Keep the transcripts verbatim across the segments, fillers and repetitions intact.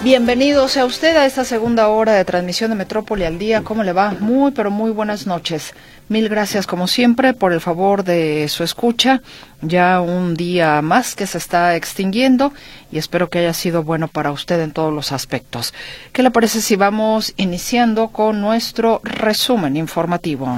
Bienvenido sea usted a esta segunda hora de transmisión de Metrópoli al Día. ¿Cómo le va? Muy, pero muy buenas noches. Mil gracias, como siempre, por el favor de su escucha. Ya un día más que se está extinguiendo y espero que haya sido bueno para usted en todos los aspectos. ¿Qué le parece si vamos iniciando con nuestro resumen informativo?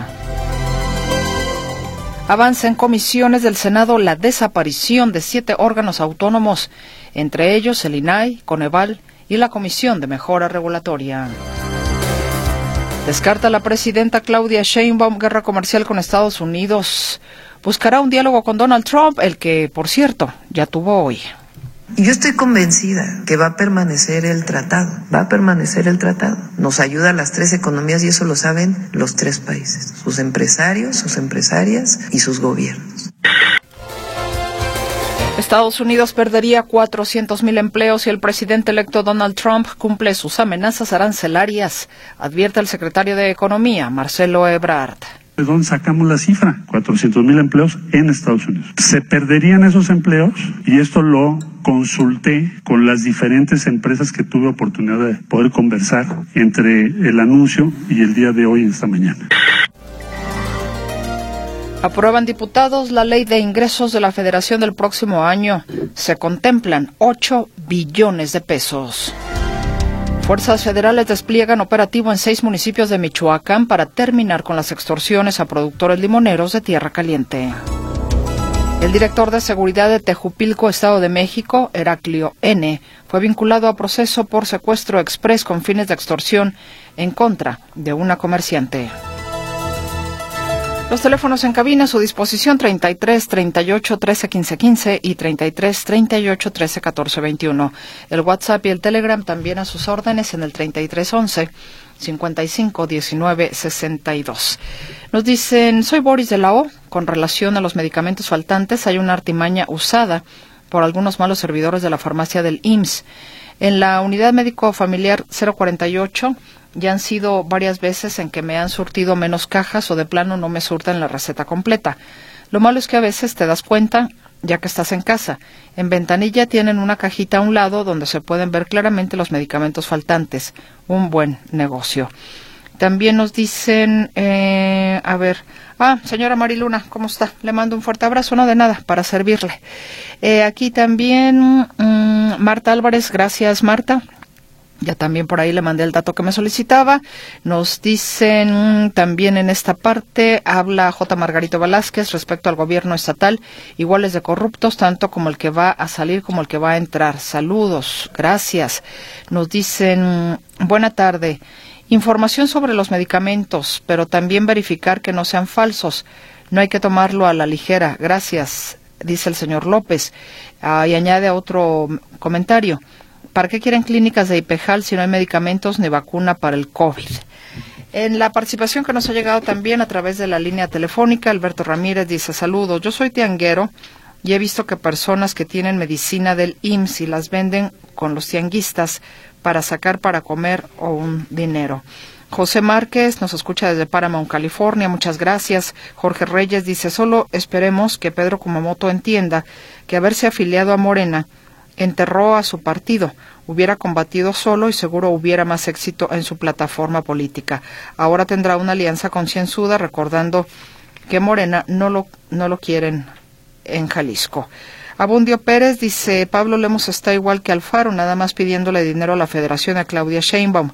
Avanza en comisiones del Senado la desaparición de siete órganos autónomos, entre ellos el I N A I, Coneval y la Comisión de Mejora Regulatoria. Descarta la presidenta Claudia Sheinbaum guerra comercial con Estados Unidos. Buscará un diálogo con Donald Trump, el que, por cierto, ya tuvo hoy. Y yo estoy convencida que va a permanecer el tratado, va a permanecer el tratado. Nos ayuda a las tres economías y eso lo saben los tres países, sus empresarios, sus empresarias y sus gobiernos. Estados Unidos perdería cuatrocientos mil empleos si el presidente electo Donald Trump cumple sus amenazas arancelarias, advierte el secretario de Economía, Marcelo Ebrard. ¿De dónde sacamos la cifra? cuatrocientos mil empleos en Estados Unidos. Se perderían esos empleos y esto lo consulté con las diferentes empresas que tuve oportunidad de poder conversar entre el anuncio y el día de hoy, esta mañana. Aprueban diputados la ley de ingresos de la Federación del próximo año. Se contemplan ocho billones de pesos. Fuerzas federales despliegan operativo en seis municipios de Michoacán para terminar con las extorsiones a productores limoneros de Tierra Caliente. El director de seguridad de Tejupilco, Estado de México, Heraclio N., fue vinculado a proceso por secuestro exprés con fines de extorsión en contra de una comerciante. Los teléfonos en cabina a su disposición treinta y tres, treinta y ocho, trece, quince, quince y treinta y tres, treinta y ocho, trece, catorce, veintiuno. El WhatsApp y el Telegram también a sus órdenes en el treinta y tres, once, cincuenta y cinco, diecinueve, sesenta y dos. Nos dicen, soy Boris de la O. Con relación a los medicamentos faltantes, hay una artimaña usada por algunos malos servidores de la farmacia del I M S S. En la unidad médico familiar cero cuarenta y ocho ya han sido varias veces en que me han surtido menos cajas o de plano no me surten la receta completa. Lo malo es que a veces te das cuenta ya que estás en casa. En ventanilla tienen una cajita a un lado donde se pueden ver claramente los medicamentos faltantes. Un buen negocio. También nos dicen, eh, a ver, ah, señora Mariluna, ¿cómo está? Le mando un fuerte abrazo, no de nada, para servirle. Eh, aquí también, mmm, Marta Álvarez, gracias Marta. Ya también por ahí le mandé el dato que me solicitaba. Nos dicen también en esta parte, habla J. Margarito Velázquez respecto al gobierno estatal, iguales de corruptos, tanto como el que va a salir como el que va a entrar. Saludos, gracias. Nos dicen, buena tarde. Información sobre los medicamentos, pero también verificar que no sean falsos. No hay que tomarlo a la ligera. Gracias, dice el señor López. Ah, y añade otro comentario. ¿Para qué quieren clínicas de IPEJAL si no hay medicamentos ni vacuna para el COVID? En la participación que nos ha llegado también a través de la línea telefónica, Alberto Ramírez dice, saludos, yo soy tianguero y he visto que personas que tienen medicina del I M S S y las venden con los tianguistas para sacar para comer o un dinero. José Márquez nos escucha desde Paramount, California, muchas gracias. Jorge Reyes dice, solo esperemos que Pedro Kumamoto entienda que haberse afiliado a Morena enterró a su partido, hubiera combatido solo y seguro hubiera más éxito en su plataforma política. Ahora tendrá una alianza concienzuda, recordando que Morena no lo, no lo quieren en Jalisco. Abundio Pérez dice, Pablo Lemos está igual que Alfaro, nada más pidiéndole dinero a la Federación a Claudia Sheinbaum.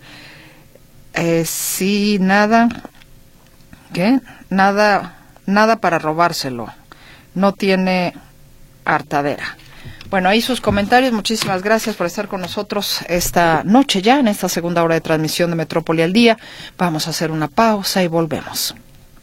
Eh, sí, nada, ¿qué? Nada, nada para robárselo. No tiene hartadera. Bueno, ahí sus comentarios. Muchísimas gracias por estar con nosotros esta noche ya, en esta segunda hora de transmisión de Metrópoli al Día. Vamos a hacer una pausa y volvemos.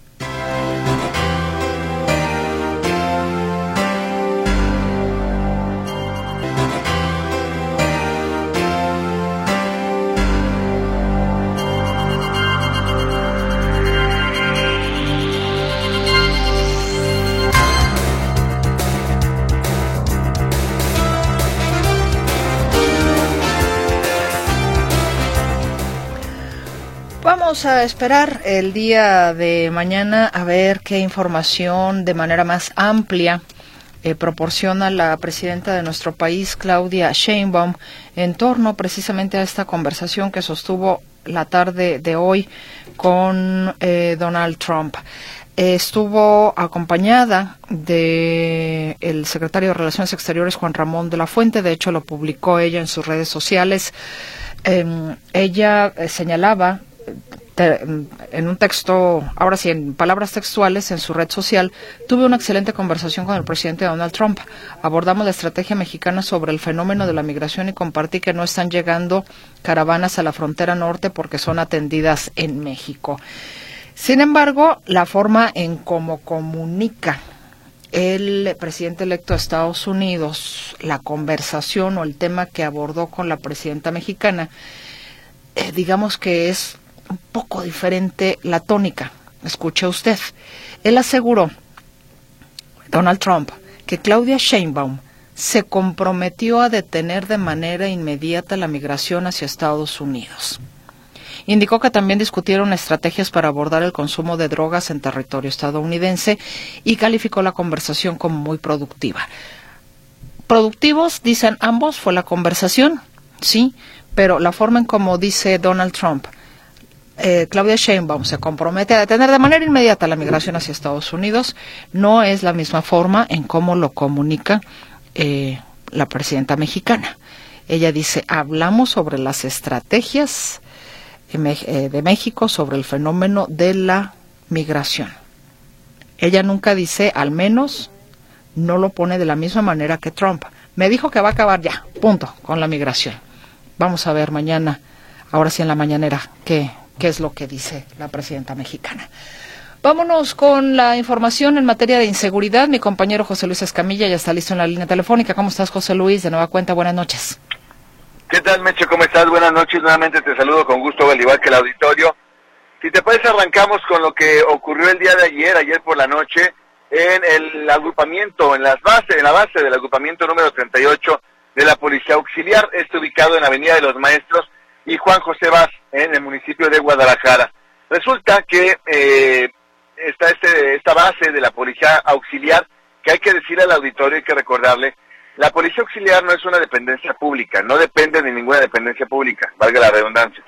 Vamos a esperar el día de mañana a ver qué información de manera más amplia eh, proporciona la presidenta de nuestro país, Claudia Sheinbaum, en torno precisamente a esta conversación que sostuvo la tarde de hoy con eh, Donald Trump. Eh, estuvo acompañada de el secretario de Relaciones Exteriores, Juan Ramón de la Fuente. De hecho, lo publicó ella en sus redes sociales. Eh, ella eh, señalaba te, en un texto, ahora sí, en palabras textuales, en su red social: tuve una excelente conversación con el presidente Donald Trump. Abordamos la estrategia mexicana sobre el fenómeno de la migración y compartí que no están llegando caravanas a la frontera norte porque son atendidas en México. Sin embargo, la forma en cómo comunica el presidente electo de Estados Unidos la conversación o el tema que abordó con la presidenta mexicana, eh, digamos que es un poco diferente la tónica. Escuche usted. Él aseguró, Donald Trump, que Claudia Sheinbaum se comprometió a detener de manera inmediata la migración hacia Estados Unidos. Indicó que también discutieron estrategias para abordar el consumo de drogas en territorio estadounidense y calificó la conversación como muy productiva. Productivos, dicen ambos, fue la conversación, sí, pero la forma en cómo dice Donald Trump, eh, Claudia Sheinbaum se compromete a detener de manera inmediata la migración hacia Estados Unidos, no es la misma forma en cómo lo comunica eh, la presidenta mexicana. Ella dice, hablamos sobre las estrategias de México sobre el fenómeno de la migración. Ella nunca dice, al menos no lo pone de la misma manera que Trump. Me dijo que va a acabar ya, punto, con la migración. Vamos a ver mañana, ahora sí en la mañanera, qué, qué es lo que dice la presidenta mexicana. Vámonos con la información en materia de inseguridad. Mi compañero José Luis Escamilla ya está listo en la línea telefónica. ¿Cómo estás, José Luis? De nueva cuenta, buenas noches. ¿Qué tal, Meche? ¿Cómo estás? Buenas noches. Nuevamente te saludo con gusto, al igual que el auditorio. Si te parece, arrancamos con lo que ocurrió el día de ayer, ayer por la noche, en el agrupamiento, en las bases, en la base del agrupamiento número treinta y ocho de la Policía Auxiliar. Está ubicado en Avenida de los Maestros y Juan José Vaz, en el municipio de Guadalajara. Resulta que eh, está este, esta base de la Policía Auxiliar, que hay que decirle al auditorio, hay que recordarle, la Policía Auxiliar no es una dependencia pública, no depende de ninguna dependencia pública, valga la redundancia.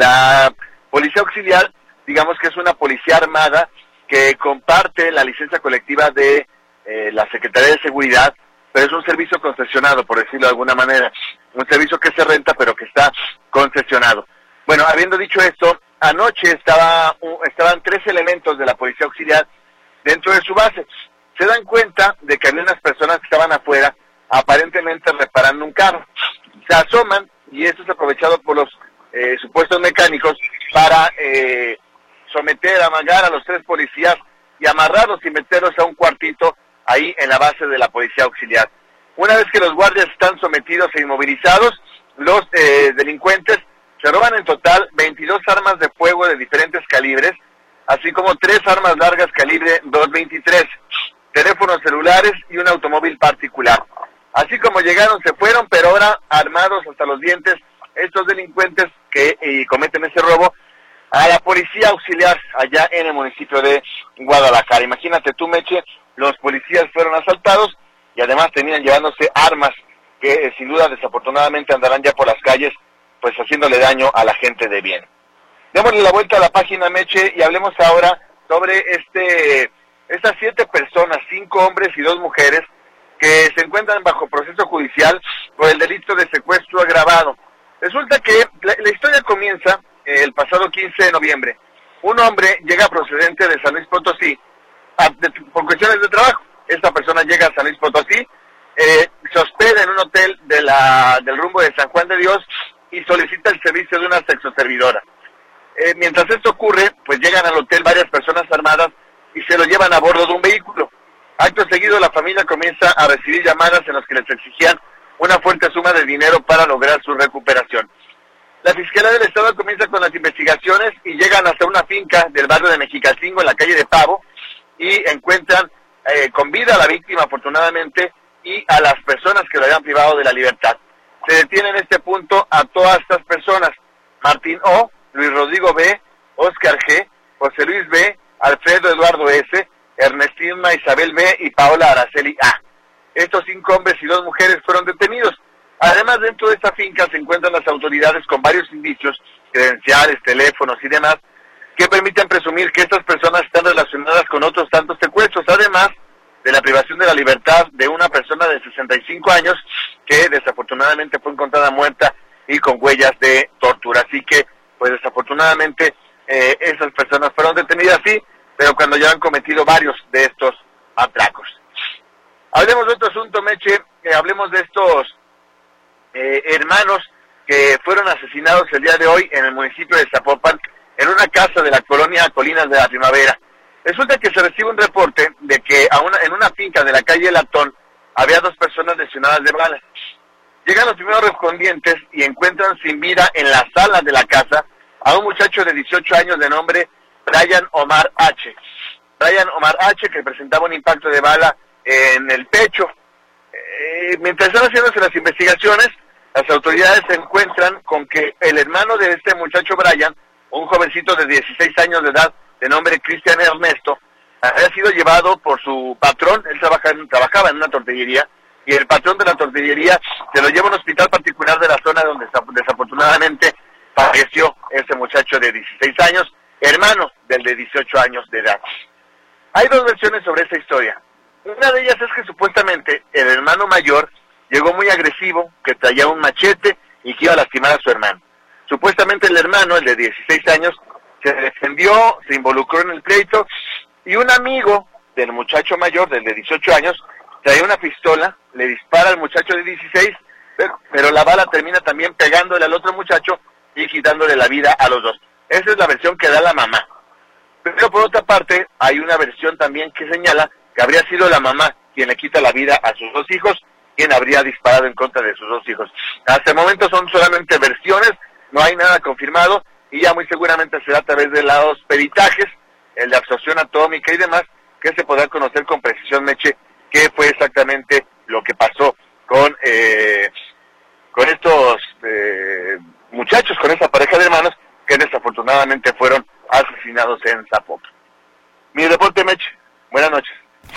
La Policía Auxiliar, digamos que es una policía armada que comparte la licencia colectiva de eh, la Secretaría de Seguridad, pero es un servicio concesionado, por decirlo de alguna manera, un servicio que se renta pero que está concesionado. Bueno, habiendo dicho esto, anoche estaba uh, estaban tres elementos de la Policía Auxiliar dentro de su base. Se dan cuenta de que había unas personas que estaban afuera, aparentemente reparando un carro. Se asoman, y esto es aprovechado por los eh, supuestos mecánicos para eh, someter, amagar a los tres policías y amarrarlos y meterlos a un cuartito ahí en la base de la Policía Auxiliar. Una vez que los guardias están sometidos e inmovilizados, los eh, delincuentes se roban en total veintidós armas de fuego de diferentes calibres, así como tres armas largas calibre dos veintitrés, teléfonos celulares y un automóvil particular. Así como llegaron, se fueron, pero ahora armados hasta los dientes, estos delincuentes que eh, cometen ese robo a la Policía Auxiliar allá en el municipio de Guadalajara. Imagínate tú, Meche, los policías fueron asaltados y además tenían llevándose armas que eh, sin duda desafortunadamente andarán ya por las calles, pues haciéndole daño a la gente de bien. Démosle la vuelta a la página, Meche, y hablemos ahora sobre este estas siete personas, cinco hombres y dos mujeres, que se encuentran bajo proceso judicial por el delito de secuestro agravado. Resulta que la, la historia comienza eh, el pasado quince de noviembre. Un hombre llega procedente de San Luis Potosí a, de, por cuestiones de trabajo. Esta persona llega a San Luis Potosí, eh, se hospeda en un hotel de la, del rumbo de San Juan de Dios y solicita el servicio de una sexoservidora. Eh, mientras esto ocurre, pues llegan al hotel varias personas armadas y se lo llevan a bordo de un vehículo. Acto seguido, la familia comienza a recibir llamadas en las que les exigían una fuerte suma de dinero para lograr su recuperación. La Fiscalía del Estado comienza con las investigaciones y llegan hasta una finca del barrio de Mexicalcingo, en la calle de Pavo, y encuentran eh, con vida a la víctima, afortunadamente, y a las personas que lo habían privado de la libertad. Se detiene en este punto a todas estas personas: Martín O., Luis Rodrigo B., Oscar G., José Luis B., Alfredo Eduardo S., Ernestina Isabel B. y Paola Araceli A. Estos cinco hombres y dos mujeres fueron detenidos. Además, dentro de esta finca se encuentran las autoridades con varios indicios, credenciales, teléfonos y demás, que permiten presumir que estas personas están relacionadas con otros tantos secuestros, además de la privación de la libertad de una persona de sesenta y cinco años que desafortunadamente fue encontrada muerta y con huellas de tortura. Así que, pues desafortunadamente, eh, esas personas fueron detenidas, sí, pero cuando ya han cometido varios de estos atracos. Hablemos de otro asunto, Meche, eh, hablemos de estos eh, hermanos que fueron asesinados el día de hoy en el municipio de Zapopan, en una casa de la colonia Colinas de la Primavera. Resulta que se recibe un reporte de que a una, en una finca de la calle Latón había dos personas lesionadas de balas. Llegan los primeros respondientes y encuentran sin vida en la sala de la casa a un muchacho de dieciocho años de nombre Brian Omar H. Brian Omar H, que presentaba un impacto de bala en el pecho. Eh, mientras están haciéndose las investigaciones, las autoridades se encuentran con que el hermano de este muchacho Brian, un jovencito de dieciséis años de edad, de nombre Cristian Ernesto, había sido llevado por su patrón. Él trabaja en, trabajaba en una tortillería, y el patrón de la tortillería se lo lleva a un hospital particular de la zona donde desafortunadamente falleció ese muchacho de dieciséis años, hermano del de dieciocho años de edad. Hay dos versiones sobre esta historia. Una de ellas es que supuestamente el hermano mayor llegó muy agresivo, que traía un machete y que iba a lastimar a su hermano. Supuestamente el hermano, el de dieciséis años, se defendió, se involucró en el pleito, y un amigo del muchacho mayor, del de dieciocho años, traía una pistola, le dispara al muchacho de dieciséis, pero, pero la bala termina también pegándole al otro muchacho y quitándole la vida a los dos. Esa es la versión que da la mamá. Pero por otra parte, hay una versión también que señala que habría sido la mamá quien le quita la vida a sus dos hijos, quien habría disparado en contra de sus dos hijos. Hasta el momento son solamente versiones, no hay nada confirmado, y ya muy seguramente será a través de los peritajes, el de absorción atómica y demás, que se podrá conocer con precisión, Meche, qué fue exactamente lo que pasó con eh, con estos eh, muchachos, con esa pareja de hermanos que desafortunadamente fueron asesinados en Zapopan. Mi reporte, Meche. Buenas noches.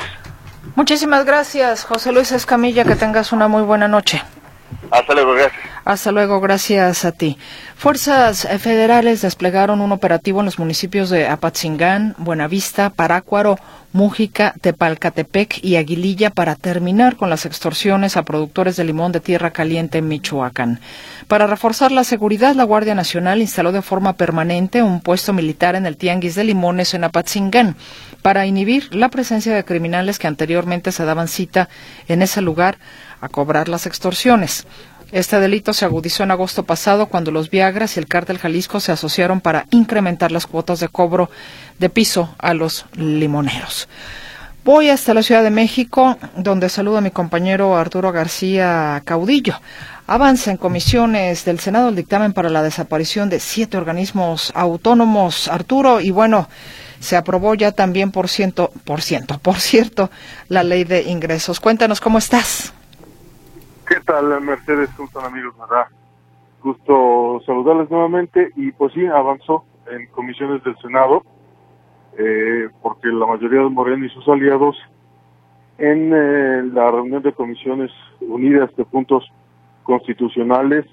Muchísimas gracias, José Luis Escamilla, que tengas una muy buena noche. Hasta luego, gracias. Hasta luego, gracias a ti. Fuerzas federales desplegaron un operativo en los municipios de Apatzingán, Buenavista, Parácuaro, Mújica, Tepalcatepec y Aguililla para terminar con las extorsiones a productores de limón de tierra caliente en Michoacán. Para reforzar la seguridad, la Guardia Nacional instaló de forma permanente un puesto militar en el Tianguis de Limones en Apatzingán para inhibir la presencia de criminales que anteriormente se daban cita en ese lugar a cobrar las extorsiones. Este delito se agudizó en agosto pasado cuando los Viagras y el Cártel Jalisco se asociaron para incrementar las cuotas de cobro de piso a los limoneros. Voy hasta la Ciudad de México, donde saludo a mi compañero Arturo García Caudillo. Avanza en comisiones del Senado el dictamen para la desaparición de siete organismos autónomos, Arturo, y bueno, se aprobó ya también por ciento, por ciento, por cierto, la ley de ingresos. Cuéntanos cómo estás. ¿Qué tal, Mercedes? ¿Cómo están, amigos? Me da gusto saludarles nuevamente. Y pues sí, avanzó en comisiones del Senado, eh, porque la mayoría de Morena y sus aliados en eh, la reunión de comisiones unidas de puntos constitucionales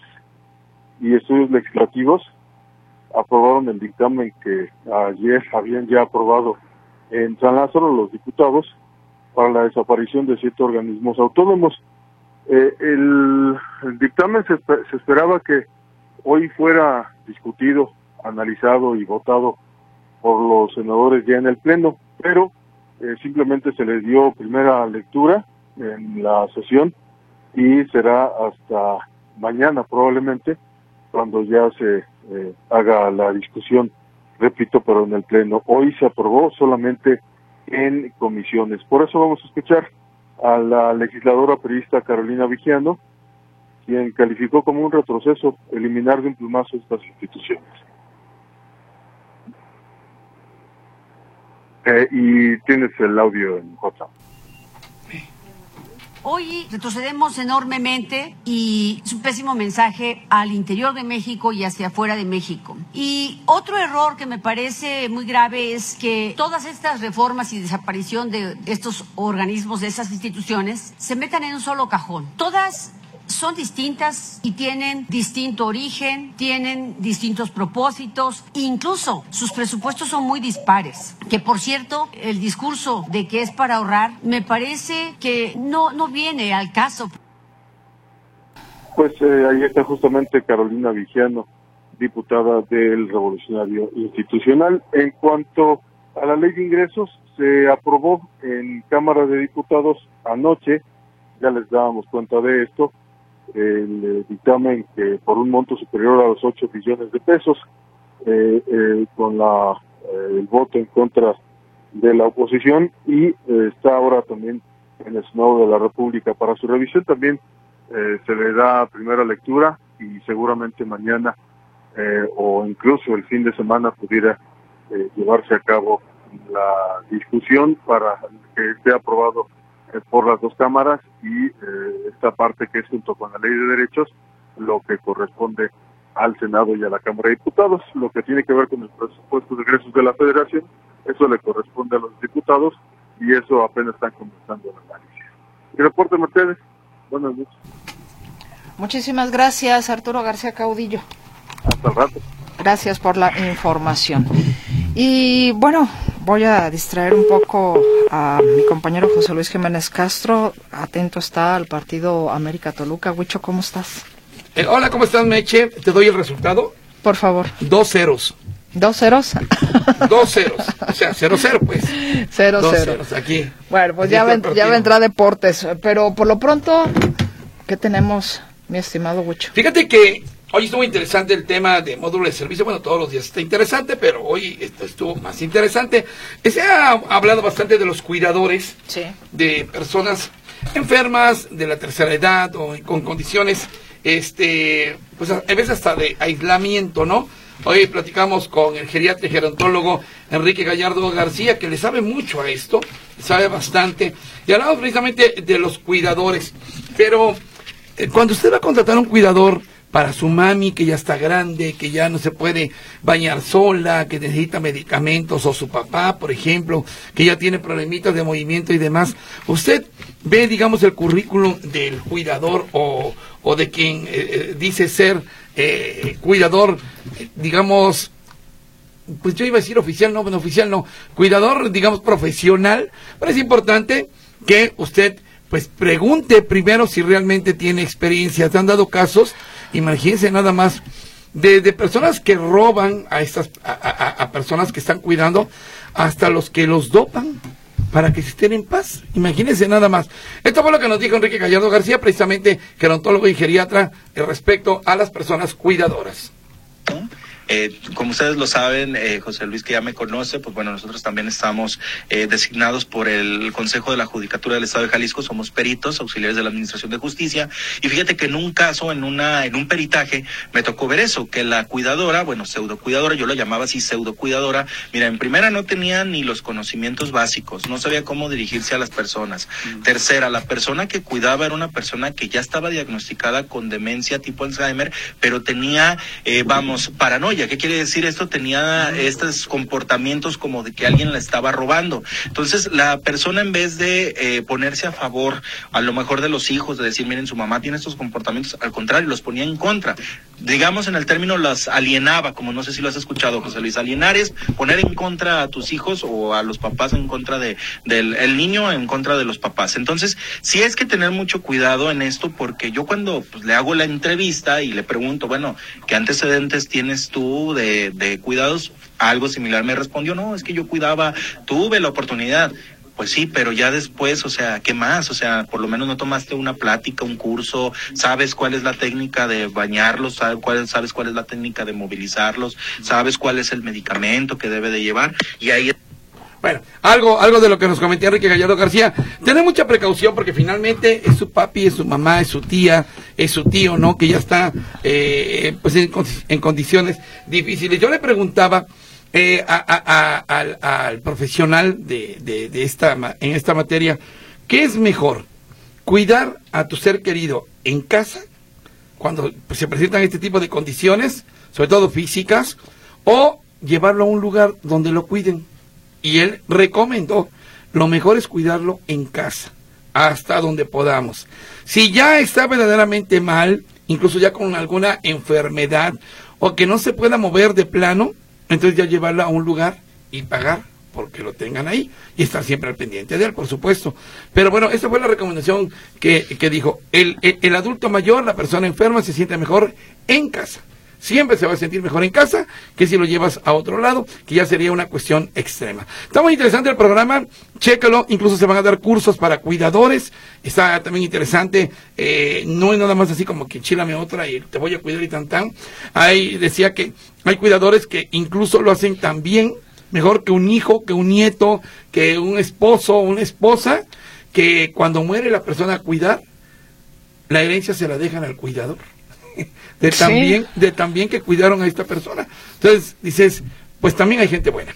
y estudios legislativos aprobaron el dictamen que ayer habían ya aprobado en San Lázaro los diputados para la desaparición de siete organismos autónomos. Eh, el, el dictamen se, se esperaba que hoy fuera discutido, analizado y votado por los senadores ya en el Pleno, pero eh, simplemente se les dio primera lectura en la sesión y será hasta mañana probablemente cuando ya se eh, haga la discusión, repito, pero en el Pleno. Hoy se aprobó solamente en comisiones. Por eso vamos a escuchar a la legisladora periodista Carolina Vigiano, quien calificó como un retroceso eliminar de un plumazo estas instituciones. Eh, y tienes el audio en WhatsApp. Hoy retrocedemos enormemente y es un pésimo mensaje al interior de México y hacia afuera de México. Y otro error que me parece muy grave es que todas estas reformas y desaparición de estos organismos, de esas instituciones, se metan en un solo cajón. Todas son distintas y tienen distinto origen, tienen distintos propósitos, incluso sus presupuestos son muy dispares. Que por cierto, el discurso de que es para ahorrar, me parece que no, no viene al caso. Pues eh, ahí está justamente Carolina Vigiano, diputada del Revolucionario Institucional. En cuanto a la ley de ingresos, se aprobó en Cámara de Diputados anoche, ya les dábamos cuenta de esto, el eh, dictamen que por un monto superior a los ocho billones de pesos, eh, eh, con la eh, el voto en contra de la oposición, y eh, está ahora también en el Senado de la República para su revisión. También eh, se le da primera lectura y seguramente mañana eh, o incluso el fin de semana pudiera eh, llevarse a cabo la discusión para que esté aprobado por las dos cámaras, y eh, esta parte que es junto con la ley de derechos, lo que corresponde al Senado y a la Cámara de Diputados. Lo que tiene que ver con el presupuesto de egresos de la Federación, eso le corresponde a los diputados, y eso apenas están comenzando el análisis. Y reporte, Mercedes. Buenas noches. Muchísimas gracias, Arturo García Caudillo. Hasta el rato. Gracias por la información. Y bueno, voy a distraer un poco a mi compañero José Luis Jiménez Castro. Atento está al partido América Toluca. Huicho, ¿cómo estás? Eh, hola, ¿cómo estás, Meche? Te doy el resultado. Por favor. Dos ceros. ¿Dos ceros? Dos ceros. O sea, cero cero, pues. Cero Dos cero. ceros, aquí. Bueno, pues aquí ya, ven, ya vendrá deportes. Pero por lo pronto, ¿qué tenemos, mi estimado Huicho? Fíjate que hoy estuvo interesante el tema de módulo de servicio. Bueno, todos los días está interesante, pero hoy esto estuvo más interesante. Se ha hablado bastante de los cuidadores, sí, de personas enfermas, de la tercera edad o con condiciones, este, pues a veces hasta de aislamiento, ¿no? Hoy platicamos con el geriatra y gerontólogo Enrique Gallardo García, que le sabe mucho a esto, sabe bastante, y hablamos precisamente de los cuidadores. Pero eh, cuando usted va a contratar un cuidador para su mami, que ya está grande, que ya no se puede bañar sola, que necesita medicamentos, o su papá, por ejemplo, que ya tiene problemitas de movimiento y demás, usted ve, digamos, el currículum del cuidador o, o de quien eh, dice ser eh, cuidador, eh, digamos, pues yo iba a decir oficial, no, bueno, oficial no, cuidador, digamos, profesional. Pero es importante que usted, pues, pregunte primero si realmente tiene experiencia. ¿Te han dado casos? Imagínense nada más, de, de personas que roban a estas a, a, a personas que están cuidando, hasta los que los dopan para que estén en paz. Imagínense nada más. Esto fue lo que nos dijo Enrique Gallardo García, precisamente gerontólogo y geriatra, respecto a las personas cuidadoras. Eh, como ustedes lo saben, eh, José Luis, que ya me conoce, pues bueno, nosotros también estamos eh, designados por el Consejo de la Judicatura del Estado de Jalisco, somos peritos, auxiliares de la Administración de Justicia, y fíjate que en un caso, en una en un peritaje, me tocó ver eso, que la cuidadora, bueno, pseudo cuidadora, yo la llamaba así, pseudo cuidadora, mira, en primera no tenía ni los conocimientos básicos, no sabía cómo dirigirse a las personas. Mm. Tercera, la persona que cuidaba era una persona que ya estaba diagnosticada con demencia tipo Alzheimer, pero tenía, eh, vamos, paranoia. ¿Qué quiere decir esto? Tenía estos comportamientos como de que alguien la estaba robando. Entonces, la persona, en vez de eh, ponerse a favor, a lo mejor de los hijos, de decir, miren, su mamá tiene estos comportamientos, al contrario, los ponía en contra. Digamos, en el término, las alienaba, como no sé si lo has escuchado, José Luis. Alienar es poner en contra a tus hijos o a los papás en contra de del el niño en contra de los papás. Entonces, sí es que tener mucho cuidado en esto, porque yo cuando pues, le hago la entrevista y le pregunto, bueno, ¿qué antecedentes tienes tú de, de cuidados? Algo similar me respondió, no, es que yo cuidaba, tuve la oportunidad. Pues sí, pero ya después, o sea, ¿qué más? O sea, por lo menos no tomaste una plática, un curso, sabes cuál es la técnica de bañarlos, sabes cuál, sabes cuál es la técnica de movilizarlos, sabes cuál es el medicamento que debe de llevar, y ahí... Bueno, algo algo de lo que nos comentó Enrique Gallardo García, tener mucha precaución, porque finalmente es su papi, es su mamá, es su tía, es su tío, ¿no? Que ya está eh, pues en, en condiciones difíciles. Yo le preguntaba eh, a, a, a, al, al profesional de, de, de esta en esta materia, ¿qué es mejor? cuidar a tu ser querido en casa, cuando pues, se presentan este tipo de condiciones, sobre todo físicas, o llevarlo a un lugar donde lo cuiden. Y él recomendó, lo mejor es cuidarlo en casa, hasta donde podamos. Si ya está verdaderamente mal, incluso ya con alguna enfermedad, o que no se pueda mover de plano, entonces ya llevarlo a un lugar y pagar porque lo tengan ahí, y estar siempre al pendiente de él, por supuesto. Pero bueno, esa fue la recomendación que, que dijo, el, el, el adulto mayor, la persona enferma, se siente mejor en casa. Siempre se va a sentir mejor en casa que si lo llevas a otro lado, que ya sería una cuestión extrema. Está muy interesante el programa, chécalo, incluso se van a dar cursos para cuidadores, está también interesante, eh, no es nada más así como que chílame otra y te voy a cuidar y tan tan. Ahí decía que hay cuidadores que incluso lo hacen tan bien, mejor que un hijo, que un nieto, que un esposo, una esposa, que cuando muere la persona a cuidar, la herencia se la dejan al cuidador. De Sí. también, de también que cuidaron a esta persona. Entonces dices, pues también hay gente buena.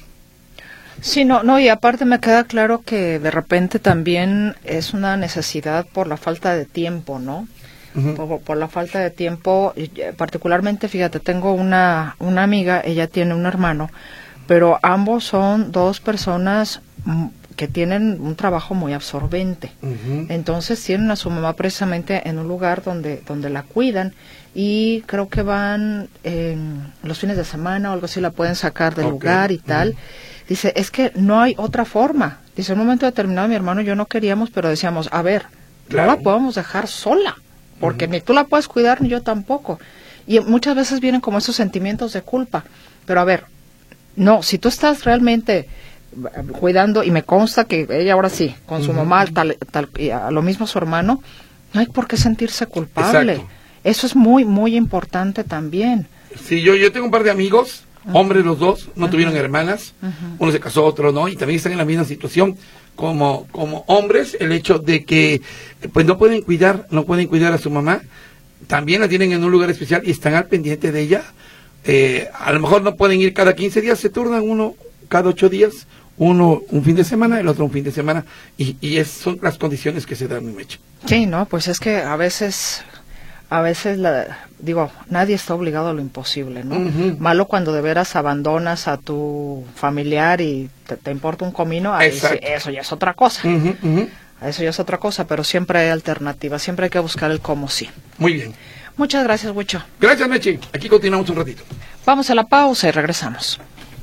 Sí, no, no, y aparte me queda claro que de repente también es una necesidad por la falta de tiempo, ¿no? Uh-huh. Por, por la falta de tiempo, particularmente, fíjate, tengo una, una amiga, ella tiene un hermano, pero ambos son dos personas que tienen un trabajo muy absorbente. Uh-huh. Entonces tienen a su mamá precisamente en un lugar donde, donde la cuidan, y creo que van eh, los fines de semana o algo así, la pueden sacar del okay. lugar y tal. Uh-huh. Dice, es que no hay otra forma. Dice, en un momento determinado mi hermano y yo no queríamos, pero decíamos, a ver, claro. no la podemos dejar sola, porque uh-huh. ni tú la puedes cuidar ni yo tampoco. Y muchas veces vienen como esos sentimientos de culpa. Pero a ver, no, si tú estás realmente cuidando, y me consta que ella ahora sí, con uh-huh. su mamá, tal, tal, y a lo mismo su hermano, no hay por qué sentirse culpable. Exacto. Eso es muy, muy importante también. Sí, yo, yo tengo un par de amigos, uh-huh. hombres los dos, no uh-huh. tuvieron hermanas, uh-huh. uno se casó, otro no, y también están en la misma situación como, como hombres, el hecho de que pues no pueden cuidar, no pueden cuidar a su mamá, también la tienen en un lugar especial y están al pendiente de ella. Eh, a lo mejor no pueden ir cada quince días, se turnan uno cada ocho días, uno un fin de semana, el otro un fin de semana, y, y es, son las condiciones que se dan en Meche. Sí, no, pues es que a veces, a veces, la, digo, nadie está obligado a lo imposible, ¿no? Uh-huh. Malo cuando de veras abandonas a tu familiar y te, te importa un comino, ahí sí, eso ya es otra cosa. Uh-huh, uh-huh. Eso ya es otra cosa, pero siempre hay alternativas, siempre hay que buscar el cómo sí. Muy bien. Muchas gracias, Huicho. Gracias, Meche. Aquí continuamos un ratito. Vamos a la pausa y regresamos.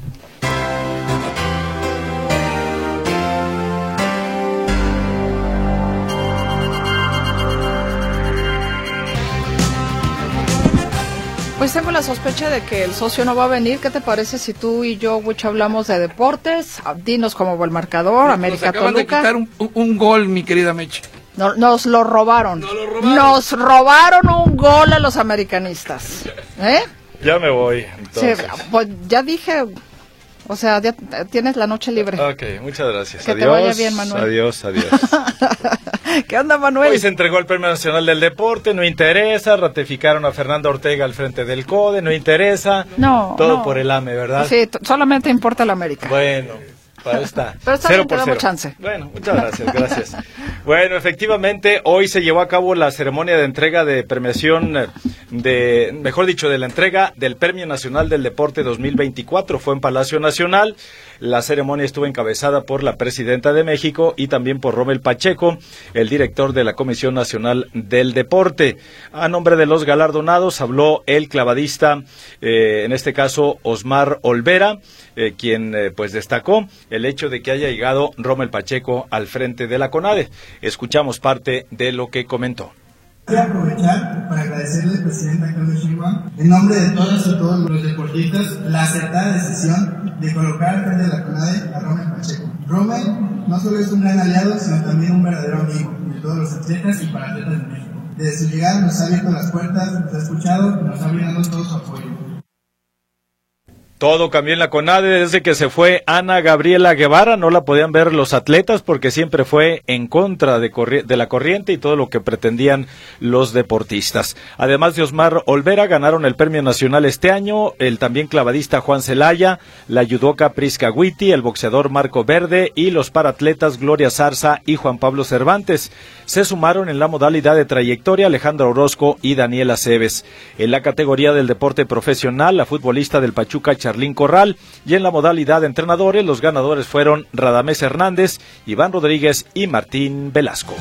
Pues tengo la sospecha de que el socio no va a venir. ¿Qué te parece si tú y yo, Huicho, hablamos de deportes? Dinos cómo va el marcador, nos, América nos acaban Toluca. de quitar un, un, un gol, mi querida Meche. No, nos lo robaron. Nos lo robaron. Nos robaron un gol a los americanistas. ¿Eh? Ya me voy, entonces. Sí, pues ya dije, o sea, ya tienes la noche libre. Ok, muchas gracias. Que adiós, te vaya bien, Manuel. Adiós, adiós. ¿Qué onda, Manuel? Hoy se entregó el Premio Nacional del Deporte, no interesa, ratificaron a Fernando Ortega al frente del CODE, no interesa. No, Todo no. por el A M E, ¿verdad? Sí, t- solamente importa la América. Bueno, para está. Pero está cero bien, por te cero. damos chance. Bueno, muchas gracias, gracias. Bueno, efectivamente, hoy se llevó a cabo la ceremonia de entrega de premiación, de, mejor dicho, de la entrega del Premio Nacional del Deporte dos mil veinticuatro. Fue en Palacio Nacional. La ceremonia estuvo encabezada por la presidenta de México y también por Rommel Pacheco, el director de la Comisión Nacional del Deporte. A nombre de los galardonados habló el clavadista, eh, en este caso Osmar Olvera, eh, quien eh, pues destacó el hecho de que haya llegado Rommel Pacheco al frente de la CONADE. Escuchamos parte de lo que comentó. Quiero aprovechar para agradecerle al presidente Claudia Sheinbaum, en nombre de todas y todos los deportistas, la acertada decisión de colocar al frente de la CONADE a Rommel Pacheco. Rommel no solo es un gran aliado, sino también un verdadero amigo de todos los atletas y paratletas de México. Desde su llegada nos ha abierto las puertas, nos ha escuchado y nos ha brindado todo su apoyo. Todo cambió en la CONADE desde que se fue Ana Gabriela Guevara. No la podían ver los atletas porque siempre fue en contra de, corri- de la corriente y todo lo que pretendían los deportistas. Además de Osmar Olvera, ganaron el Premio Nacional este año el también clavadista Juan Celaya, la judoka Prisca Huiti, el boxeador Marco Verde y los paratletas Gloria Zarza y Juan Pablo Cervantes. Se sumaron en la modalidad de trayectoria Alejandra Orozco y Daniela Cebes. En la categoría del deporte profesional, la futbolista del Pachuca Charlín Corral, y en la modalidad de entrenadores, los ganadores fueron Radamés Hernández, Iván Rodríguez y Martín Velasco.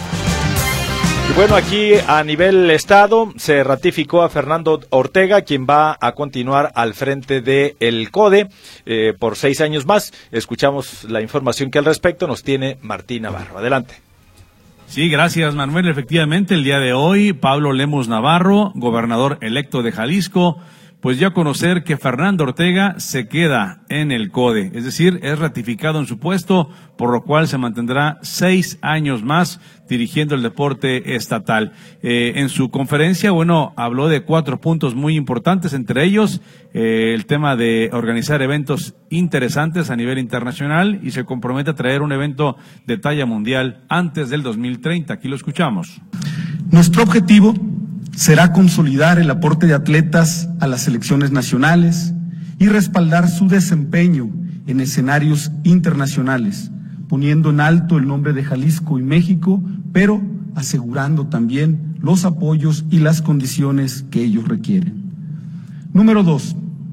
Y bueno, aquí a nivel estado se ratificó a Fernando Ortega, quien va a continuar al frente del CODE eh, por seis años más. Escuchamos la información que al respecto nos tiene Martín Navarro. Adelante. Sí, gracias, Manuel. Efectivamente, el día de hoy, Pablo Lemos Navarro, gobernador electo de Jalisco, pues ya conocer que Fernando Ortega se queda en el CODE, es decir, es ratificado en su puesto, por lo cual se mantendrá seis años más dirigiendo el deporte estatal. Eh, en su conferencia, bueno, habló de cuatro puntos muy importantes, entre ellos eh, el tema de organizar eventos interesantes a nivel internacional y se compromete a traer un evento de talla mundial antes del dos mil treinta. Aquí lo escuchamos. Nuestro objetivo será consolidar el aporte de atletas a las selecciones nacionales y respaldar su desempeño en escenarios internacionales, poniendo en alto el nombre de Jalisco y México, pero asegurando también los apoyos y las condiciones que ellos requieren. Número dos,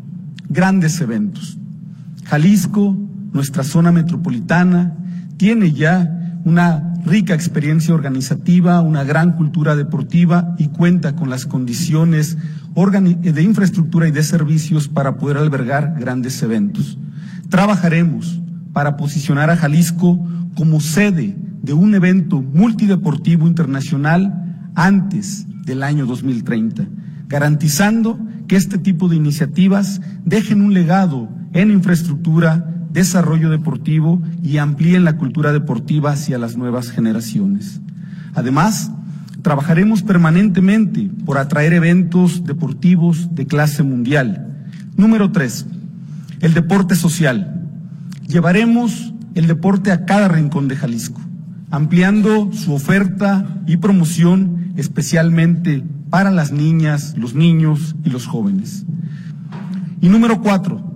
grandes eventos. Jalisco, nuestra zona metropolitana, tiene ya una rica experiencia organizativa, una gran cultura deportiva y cuenta con las condiciones de infraestructura y de servicios para poder albergar grandes eventos. Trabajaremos para posicionar a Jalisco como sede de un evento multideportivo internacional antes del año dos mil treinta, garantizando que este tipo de iniciativas dejen un legado en infraestructura, desarrollo deportivo y amplíen la cultura deportiva hacia las nuevas generaciones. Además, trabajaremos permanentemente por atraer eventos deportivos de clase mundial. Número tres, el deporte social. Llevaremos el deporte a cada rincón de Jalisco, ampliando su oferta y promoción especialmente para las niñas, los niños y los jóvenes. Y número cuatro,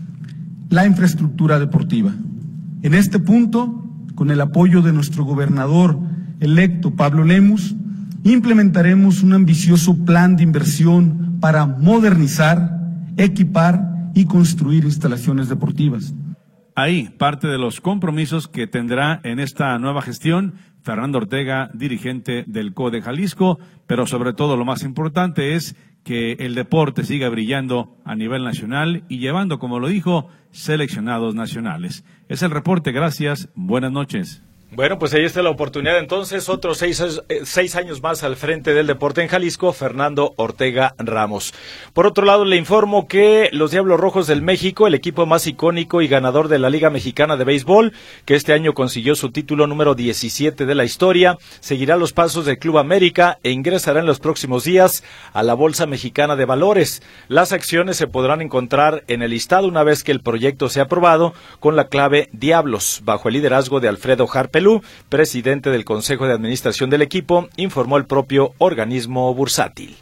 la infraestructura deportiva. En este punto, con el apoyo de nuestro gobernador electo Pablo Lemos, implementaremos un ambicioso plan de inversión para modernizar, equipar y construir instalaciones deportivas. Ahí, parte de los compromisos que tendrá en esta nueva gestión Fernando Ortega, dirigente del CODE Jalisco, pero sobre todo lo más importante es que el deporte siga brillando a nivel nacional y llevando, como lo dijo, seleccionados nacionales. Es el reporte, gracias, buenas noches. Bueno, pues ahí está la oportunidad entonces, otros seis, seis años más al frente del deporte en Jalisco, Fernando Ortega Ramos. Por otro lado, le informo que los Diablos Rojos del México, el equipo más icónico y ganador de la Liga Mexicana de Béisbol, que este año consiguió su título número diecisiete de la historia, seguirá los pasos del Club América e ingresará en los próximos días a la Bolsa Mexicana de Valores. Las acciones se podrán encontrar en el listado una vez que el proyecto sea aprobado con la clave Diablos, bajo el liderazgo de Alfredo Harpelú, presidente del Consejo de Administración del equipo, informó el propio organismo bursátil.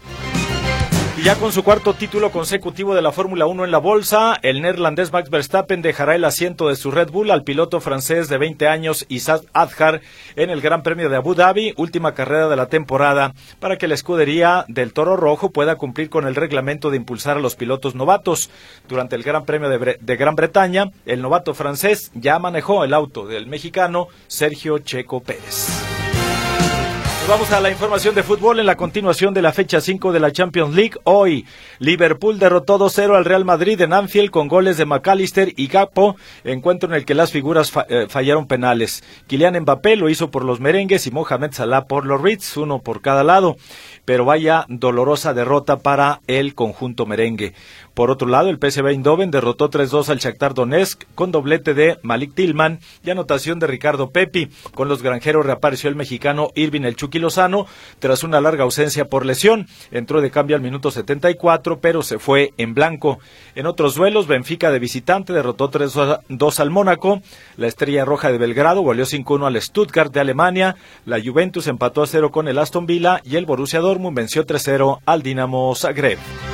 Y ya con su cuarto título consecutivo de la Fórmula uno en la bolsa, el neerlandés Max Verstappen dejará el asiento de su Red Bull al piloto francés de veinte años Issam Adjar en el Gran Premio de Abu Dhabi, última carrera de la temporada, para que la escudería del Toro Rojo pueda cumplir con el reglamento de impulsar a los pilotos novatos. Durante el Gran Premio de, Bre- de Gran Bretaña, el novato francés ya manejó el auto del mexicano Sergio Checo Pérez. Vamos a la información de fútbol en la continuación de la fecha cinco de la Champions League. Hoy, Liverpool derrotó dos cero al Real Madrid en Anfield con goles de McAllister y Gakpo, encuentro en el que las figuras fa eh, fallaron penales. Kylian Mbappé lo hizo por los merengues y Mohamed Salah por los Reds, uno por cada lado. pero vaya dolorosa derrota para el conjunto merengue. Por otro lado, el P S V Eindhoven derrotó tres dos al Shakhtar Donetsk con doblete de Malik Tillman y anotación de Ricardo Pepi. Con los granjeros reapareció el mexicano Irving El Chucky Lozano tras una larga ausencia por lesión. Entró de cambio al minuto setenta y cuatro, pero se fue en blanco. En otros duelos, Benfica de visitante derrotó tres dos al Mónaco. La Estrella Roja de Belgrado goleó cinco uno al Stuttgart de Alemania. La Juventus empató a cero con el Aston Villa y el Borussia Dortmund venció tres cero al Dinamo Zagreb.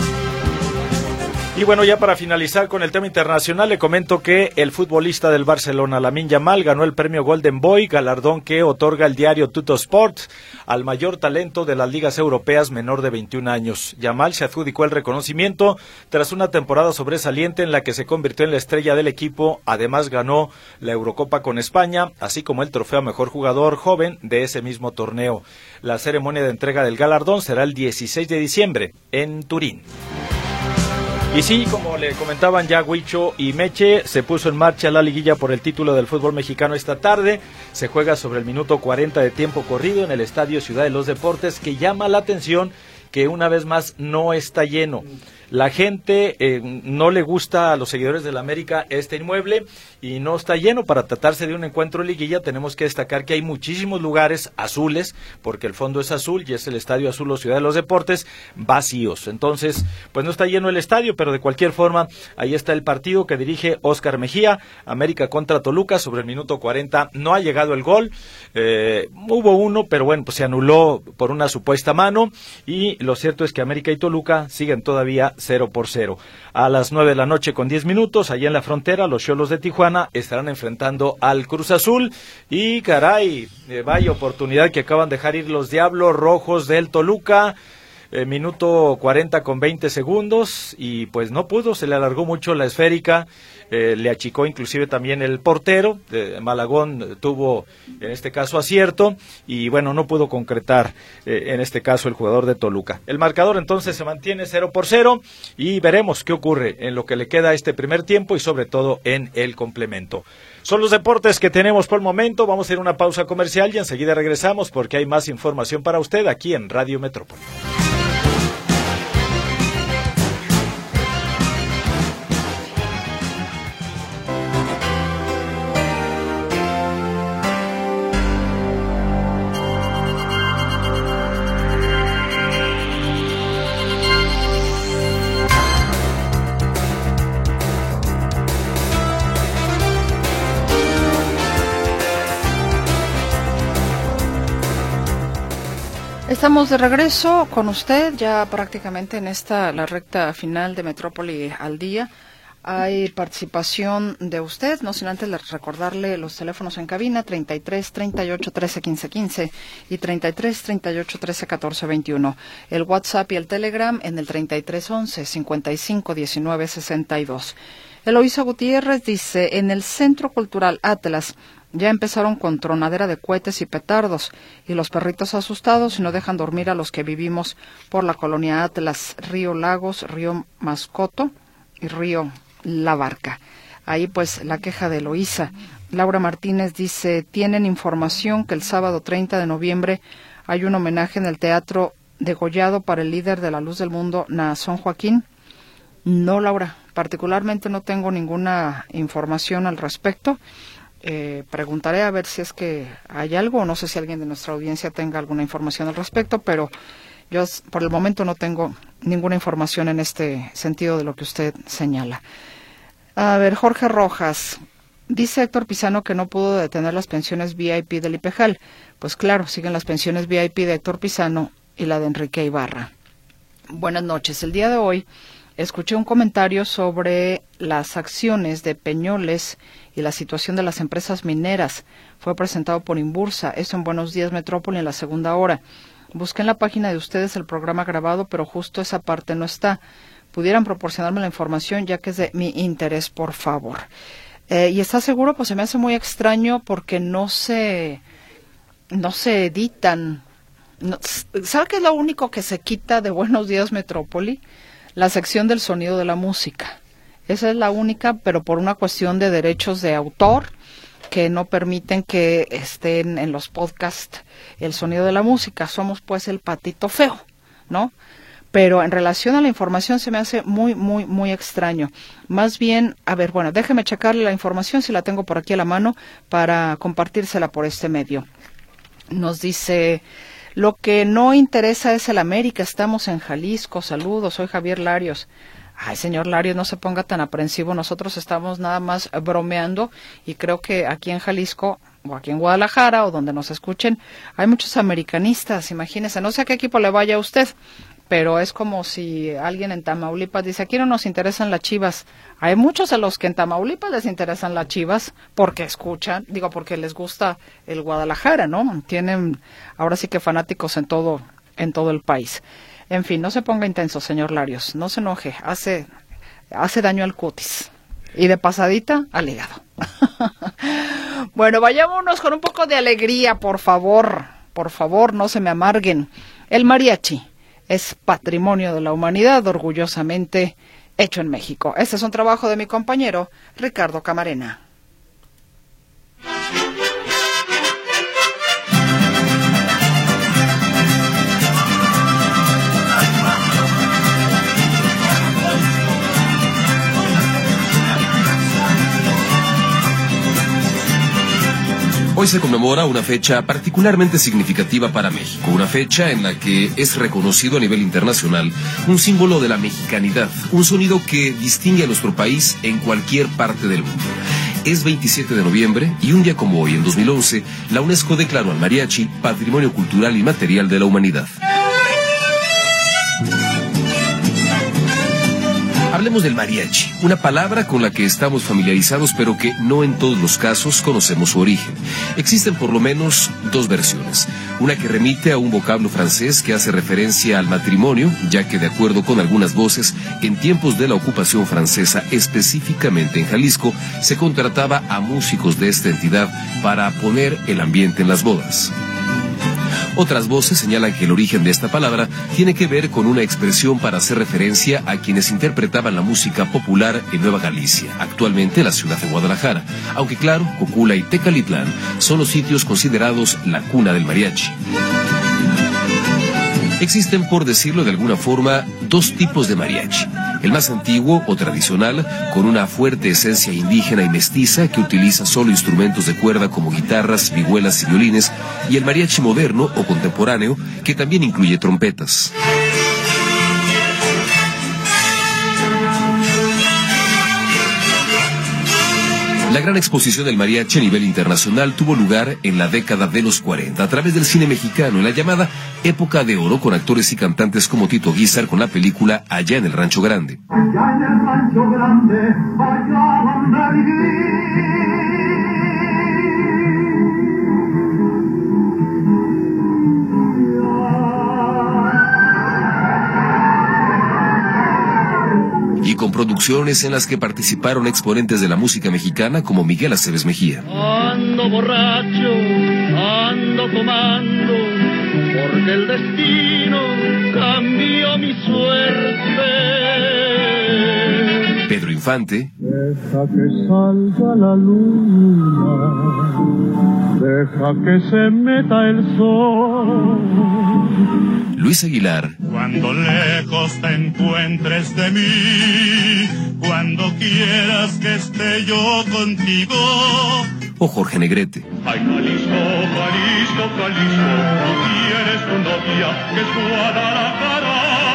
Y bueno, ya para finalizar con el tema internacional, le comento que el futbolista del Barcelona, Lamine Yamal, ganó el premio Golden Boy, galardón que otorga el diario Tuttosport al mayor talento de las ligas europeas menor de veintiún años. Yamal se adjudicó el reconocimiento tras una temporada sobresaliente en la que se convirtió en la estrella del equipo. Además ganó la Eurocopa con España, así como el trofeo a mejor jugador joven de ese mismo torneo. La ceremonia de entrega del galardón será el dieciséis de diciembre en Turín. Y sí, como le comentaban ya Huicho y Meche, se puso en marcha la liguilla por el título del fútbol mexicano esta tarde. Se juega sobre el minuto cuarenta de tiempo corrido en el Estadio Ciudad de los Deportes, que llama la atención que una vez más no está lleno. La gente eh, no le gusta a los seguidores del América este inmueble y no está lleno. Para tratarse de un encuentro de liguilla tenemos que destacar que hay muchísimos lugares azules, porque el fondo es azul y es el Estadio Azul o Ciudad de los Deportes, vacíos. Entonces, pues no está lleno el estadio, pero de cualquier forma, ahí está el partido que dirige Óscar Mejía, América contra Toluca, sobre el minuto cuarenta. No ha llegado el gol, eh, hubo uno, pero bueno, pues se anuló por una supuesta mano, y lo cierto es que América y Toluca siguen todavía cero por cero. A las nueve de la noche con diez minutos, allá en la frontera, los Xolos de Tijuana estarán enfrentando al Cruz Azul. Y caray, eh, vaya oportunidad que acaban de dejar ir los Diablos Rojos del Toluca. Eh, minuto cuarenta con veinte segundos y pues no pudo, se le alargó mucho la esférica, eh, le achicó inclusive también el portero. eh, Malagón tuvo en este caso acierto y bueno, no pudo concretar eh, en este caso el jugador de Toluca. El marcador entonces se mantiene cero por cero y veremos qué ocurre en lo que le queda a este primer tiempo y sobre todo en el complemento. Son los deportes que tenemos por el momento. Vamos a ir a una pausa comercial y enseguida regresamos porque hay más información para usted aquí en Radio Metrópoli. Estamos de regreso con usted, ya prácticamente en esta, la recta final de Metrópoli al día. Hay participación de usted, no sin antes recordarle los teléfonos en cabina, treinta y tres, treinta y ocho, trece, quince, quince y treinta y tres, treinta y ocho, trece, catorce, veintiuno. El WhatsApp y el Telegram en el treinta y tres, once, cincuenta y cinco, diecinueve, sesenta y dos. Eloísa Gutiérrez dice, en el Centro Cultural Atlas ya empezaron con tronadera de cohetes y petardos, y los perritos asustados y no dejan dormir a los que vivimos por la colonia Atlas, Río Lagos, Río Mascoto y Río La Barca. Ahí pues la queja de Eloísa. Laura Martínez dice, ¿tienen información que el sábado treinta de noviembre hay un homenaje en el Teatro Degollado para el líder de la Luz del Mundo, Naasón Joaquín? No, Laura, particularmente no tengo ninguna información al respecto. Eh, preguntaré a ver si es que hay algo, o no sé si alguien de nuestra audiencia tenga alguna información al respecto, pero yo por el momento no tengo ninguna información en este sentido de lo que usted señala. A ver, Jorge Rojas, dice Héctor Pizano que no pudo detener las pensiones V I P del IPEJAL. Pues claro, siguen las pensiones V I P de Héctor Pizano y la de Enrique Ibarra. Buenas noches, el día de hoy escuché un comentario sobre las acciones de Peñoles y la situación de las empresas mineras. Fue presentado por Inbursa. Esto en Buenos Días Metrópoli en la segunda hora. Busqué en la página de ustedes el programa grabado, pero justo esa parte no está. Pudieran proporcionarme la información, ya que es de mi interés, por favor. Eh, y está seguro, pues se me hace muy extraño porque no se, no se editan. No, ¿sabe qué es lo único que se quita de Buenos Días Metrópoli? La sección del sonido de la música. Esa es la única, pero por una cuestión de derechos de autor que no permiten que estén en los podcasts el sonido de la música. Somos pues el patito feo ¿no? Pero en relación a la información se me hace muy, muy, muy extraño. Más bien, a ver, bueno, déjeme checarle la información si la tengo por aquí a la mano para compartírsela por este medio. Nos dice, lo que no interesa es el América, estamos en Jalisco, saludos, soy Javier Larios. Ay, señor Larios, no se ponga tan aprensivo, nosotros estamos nada más bromeando y creo que aquí en Jalisco o aquí en Guadalajara o donde nos escuchen, hay muchos americanistas, imagínese, no sé a qué equipo le vaya a usted, pero es como si alguien en Tamaulipas dice, aquí no nos interesan las Chivas. Hay muchos a los que en Tamaulipas les interesan las Chivas porque escuchan, digo, porque les gusta el Guadalajara, ¿no? Tienen ahora sí que fanáticos en todo, en todo el país. En fin, no se ponga intenso, señor Larios, no se enoje, hace, hace daño al cutis. Y de pasadita, al hígado. Bueno, vayámonos con un poco de alegría, por favor, por favor, no se me amarguen. El mariachi es patrimonio de la humanidad, orgullosamente hecho en México. Este es un trabajo de mi compañero Ricardo Camarena. Hoy se conmemora una fecha particularmente significativa para México, una fecha en la que es reconocido a nivel internacional un símbolo de la mexicanidad, un sonido que distingue a nuestro país en cualquier parte del mundo. Es veintisiete de noviembre y un día como hoy, en dos mil once, la UNESCO declaró al mariachi Patrimonio Cultural Inmaterial de la Humanidad. Hablemos del mariachi, una palabra con la que estamos familiarizados pero que no en todos los casos conocemos su origen. Existen por lo menos dos versiones, una que remite a un vocablo francés que hace referencia al matrimonio, ya que de acuerdo con algunas voces, en tiempos de la ocupación francesa, específicamente en Jalisco, se contrataba a músicos de esta entidad para poner el ambiente en las bodas. Otras voces señalan que el origen de esta palabra tiene que ver con una expresión para hacer referencia a quienes interpretaban la música popular en Nueva Galicia, actualmente la ciudad de Guadalajara, aunque claro, Cocula y Tecalitlán son los sitios considerados la cuna del mariachi. Existen, por decirlo de alguna forma, dos tipos de mariachi. El más antiguo o tradicional, con una fuerte esencia indígena y mestiza que utiliza solo instrumentos de cuerda como guitarras, vihuelas y violines, y el mariachi moderno o contemporáneo, que también incluye trompetas. La gran exposición del mariachi a nivel internacional tuvo lugar en la década de los cuarenta, a través del cine mexicano, en la llamada Época de Oro, con actores y cantantes como Tito Guízar con la película Allá en el Rancho Grande. Allá en el Rancho Grande, allá donde viví. Y con producciones en las que participaron exponentes de la música mexicana como Miguel Aceves Mejía. Ando borracho, ando tomando, porque el destino cambió mi suerte. Pedro Infante. Deja que salga la luna, deja que se meta el sol. Luis Aguilar. Cuando lejos te encuentres de mí, cuando quieras que esté yo contigo. O Jorge Negrete. Ay, Jalisco, Jalisco, Jalisco, tú tienes tu novia que es Guadalajara.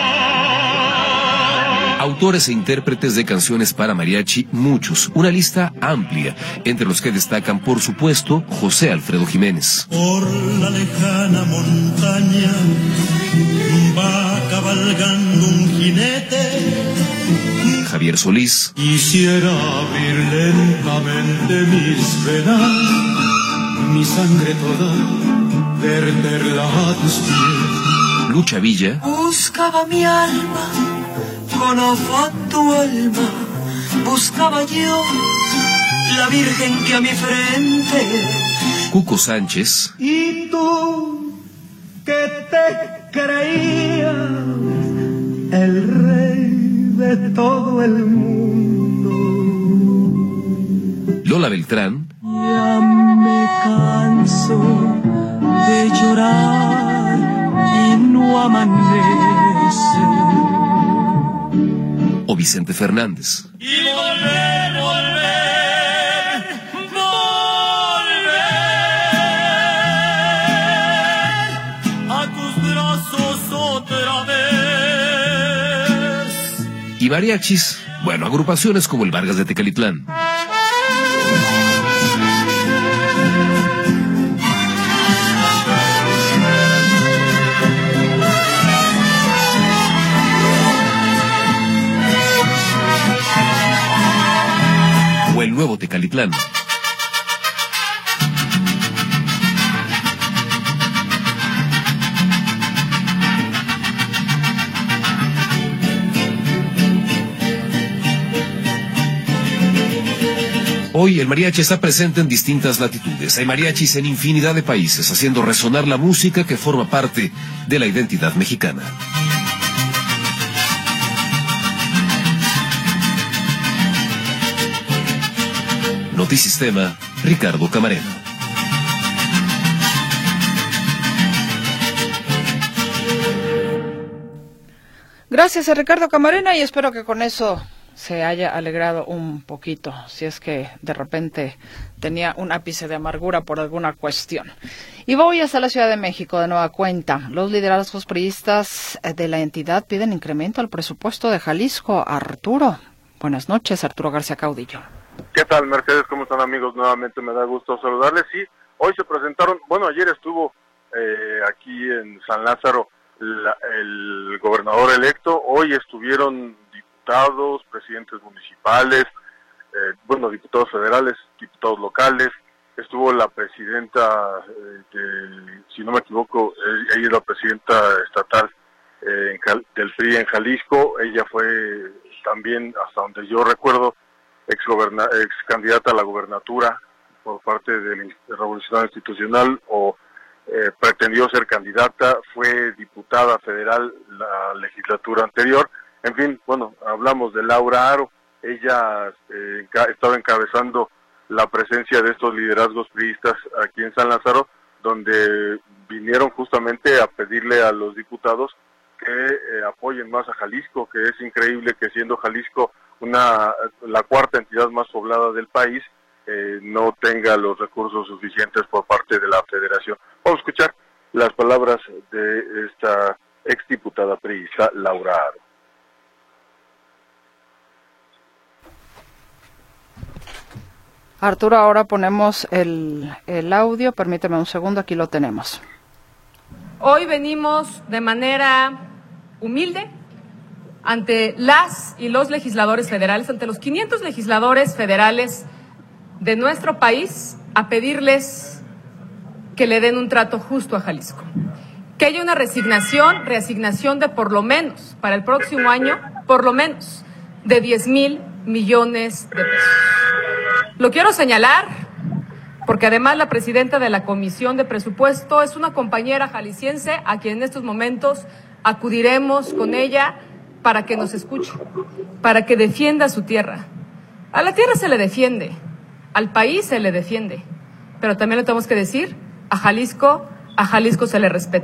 Autores e intérpretes de canciones para mariachi, muchos, una lista amplia, entre los que destacan, por supuesto, José Alfredo Jiménez. Por la lejana montaña va cabalgando un jinete. Javier Solís. Quisiera abrir lentamente mis venas, mi sangre toda, verterla a tus pies. Lucha Villa. Buscaba mi alma con afán tu alma, buscaba yo la virgen que a mi frente. Cuco Sánchez. Y tú que te creías el rey de todo el mundo. Lola Beltrán. Ya me canso de llorar y no no amanece. O Vicente Fernández. Y volver, volver, volver a tus brazos otra vez. Y mariachis, bueno, agrupaciones como el Vargas de Tecalitlán. O el Nuevo Tecalitlán. Hoy el mariachi está presente en distintas latitudes. Hay mariachis en infinidad de países, haciendo resonar la música que forma parte de la identidad mexicana. Notisistema, Ricardo Camarena. Gracias a Ricardo Camarena y espero que con eso se haya alegrado un poquito, si es que de repente tenía un ápice de amargura por alguna cuestión. Y voy hasta la Ciudad de México de nueva cuenta. Los liderazgos priistas de la entidad piden incremento al presupuesto de Jalisco. Arturo, buenas noches, Arturo García Caudillo. ¿Qué tal, Mercedes? ¿Cómo están, amigos? Nuevamente me da gusto saludarles. Sí, hoy se presentaron, bueno, ayer estuvo eh, aquí en San Lázaro la, el gobernador electo, hoy estuvieron diputados, presidentes municipales, eh, bueno, diputados federales, diputados locales, estuvo la presidenta, eh, de, si no me equivoco, eh, ella es la presidenta estatal eh, en, del F R I en Jalisco, ella fue también, hasta donde yo recuerdo, ex, goberna, ex candidata a la gobernatura por parte de la Revolución Institucional, o eh, pretendió ser candidata, fue diputada federal la legislatura anterior. En fin, bueno, hablamos de Laura Aro, ella eh, estaba encabezando la presencia de estos liderazgos priistas aquí en San Lázaro, donde vinieron justamente a pedirle a los diputados que eh, apoyen más a Jalisco, que es increíble que siendo Jalisco una la cuarta entidad más poblada del país, eh, no tenga los recursos suficientes por parte de la federación. Vamos a escuchar las palabras de esta exdiputada priista, Laura Aro. Arturo, ahora ponemos el, el audio, permíteme un segundo, aquí lo tenemos. Hoy venimos de manera humilde ante las y los legisladores federales, ante los quinientos legisladores federales de nuestro país, a pedirles que le den un trato justo a Jalisco. Que haya una resignación, reasignación de por lo menos, para el próximo año, por lo menos, de diez mil millones de pesos. Lo quiero señalar porque además la presidenta de la Comisión de Presupuesto es una compañera jalisciense a quien en estos momentos acudiremos con ella para que nos escuche, para que defienda su tierra. A la tierra se le defiende, al país se le defiende, pero también lo tenemos que decir, a Jalisco, a Jalisco se le respeta.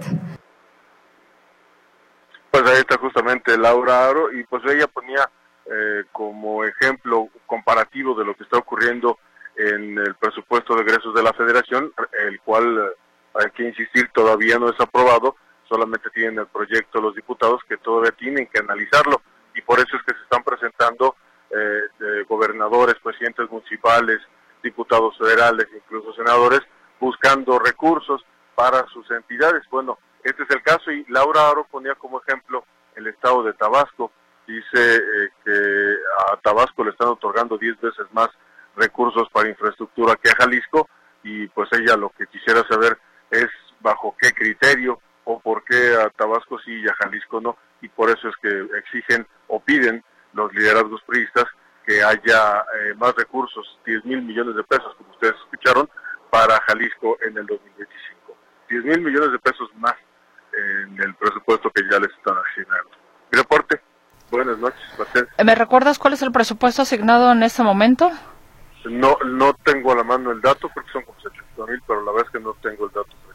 Pues ahí está justamente Laura Aro, y pues ella ponía eh, como ejemplo comparativo de lo que está ocurriendo en el presupuesto de egresos de la Federación, el cual, hay que insistir, todavía no es aprobado, solamente tienen el proyecto los diputados que todavía tienen que analizarlo, y por eso es que se están presentando eh, de gobernadores, presidentes municipales, diputados federales, incluso senadores, buscando recursos para sus entidades. Bueno, este es el caso, y Laura Aro ponía como ejemplo el estado de Tabasco. Dice eh, que a Tabasco le están otorgando diez veces más recursos para infraestructura que a Jalisco, y pues ella lo que quisiera saber es bajo qué criterio o por qué a Tabasco sí y a Jalisco no, y por eso es que exigen o piden los liderazgos priistas que haya eh, más recursos, diez mil millones de pesos, como ustedes escucharon, para Jalisco en el dos mil veinticinco. diez mil millones de pesos más en el presupuesto que ya les están asignando. Mi reporte. Buenas noches, Marcel. ¿Me recuerdas cuál es el presupuesto asignado en este momento? No no tengo a la mano el dato, porque son como setenta mil, pero la verdad es que no tengo el dato preciso.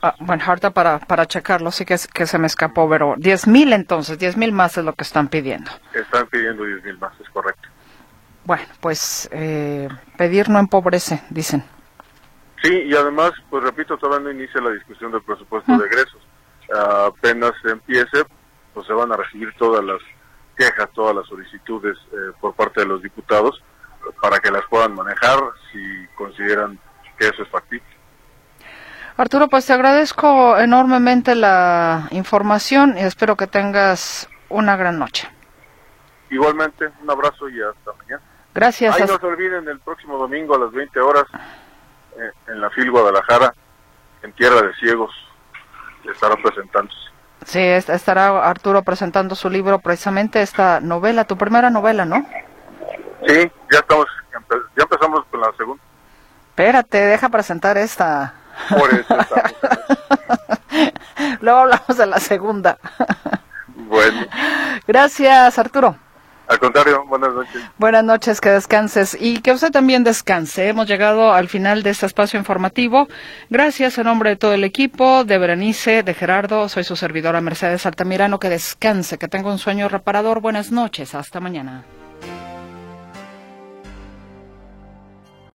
Ah, bueno, ahorita para, para checarlo, sí que, que se me escapó, pero diez mil entonces, diez mil más es lo que están pidiendo. Están pidiendo diez mil más, es correcto. Bueno, pues eh, pedir no empobrece, dicen. Sí, y además, pues repito, todavía no inicia la discusión del presupuesto de egresos. Uh, apenas empiece, pues se van a recibir todas las quejas, todas las solicitudes eh, por parte de los diputados para que las puedan manejar si consideran que eso es factible. Arturo, pues te agradezco enormemente la información y espero que tengas una gran noche. Igualmente, un abrazo y hasta mañana. Gracias. Ahí no se olviden, el próximo domingo a las veinte horas, eh, en la FIL Guadalajara, en Tierra de Ciegos, estará presentándose. Sí, estará Arturo presentando su libro, precisamente esta novela, tu primera novela, ¿no? Sí, ya estamos, ya empezamos con la segunda. Espérate, deja presentar esta. Por eso estamos en eso. Luego hablamos de la segunda. Bueno. Gracias, Arturo. Al contrario, buenas noches. Buenas noches, que descanses y que usted también descanse. Hemos llegado al final de este espacio informativo. Gracias en nombre de todo el equipo, de Berenice, de Gerardo, soy su servidora Mercedes Altamirano. Que descanse, que tenga un sueño reparador. Buenas noches, hasta mañana.